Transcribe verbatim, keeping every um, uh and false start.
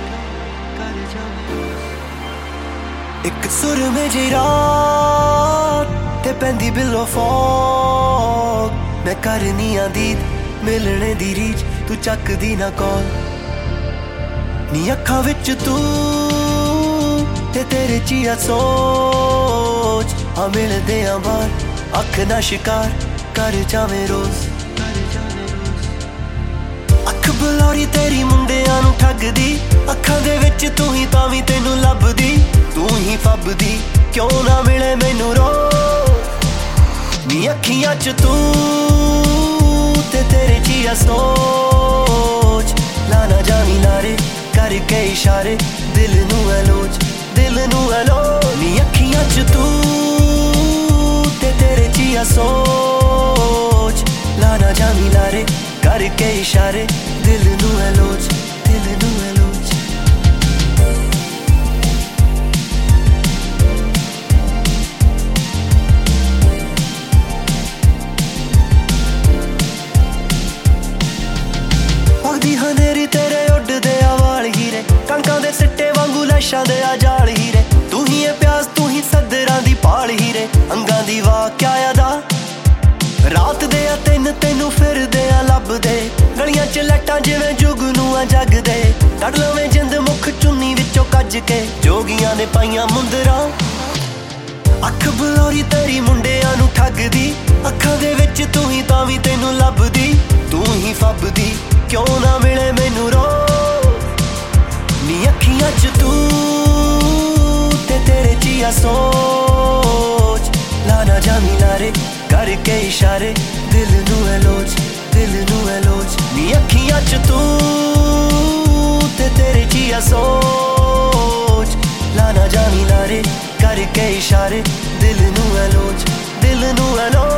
एक सुर में जी रात ते पैंदी बिलो फॉग मैं करनी आंदीद मिलने दी रीच तू चकदी ना कॉल नी अखां विच तू ते तेरे चिया सोच आ मिलदे आ बार अख ना शिकार कर जावे रोज अख बुलारी तेरी मुंडियां नू ठगदी अखां दे विच तू ही तां वी तैनू लभदी तू ही फबदी क्यों ना मिले मैनू रो नी अखियां च तू ते तेरे चिया सोच लाना जावी लारे करके इशारे दिल नू एलोच दिल नू एलो नी अखियां च तू ते तेरे चिया सोच लाना जावी लारे करके इशारे दिल नू एलोच दिल नू एलोच पगदी हनेरी तेरे उड्डदे आ वाल हीरे कणकां दे सिट्टे वांगू लैशां दे आ जाल हीरे तू ही है प्यास तू ही सदरां दी पाल हीरे अंगां दी वाह क्या अदा रात दे आ तिन तैनू फिरदे आ लभदे गलियां च लट्टां जिवें जुगनू आ जगदे कढ लवें जिंद मुख चुन्नी विचों कज के जोगियां ने पाईयां मुंदरां अख बुलारी तेरी मुंडियां नू ठगदी अखां दे विच तू ही तां वी तैनू लभदी तू ही फबदी क्यों ना मिले मैनू रो नी अखियां च तू ते तेरे चिया सोच लाना जावी लारे करके इशारे दिल नू एलोच दिल नू एलोच नी अखियां च तू ते तेरे चिया सोच लाना जावी लारे करके इशारे दिल नू एलोच दिल नू एलोच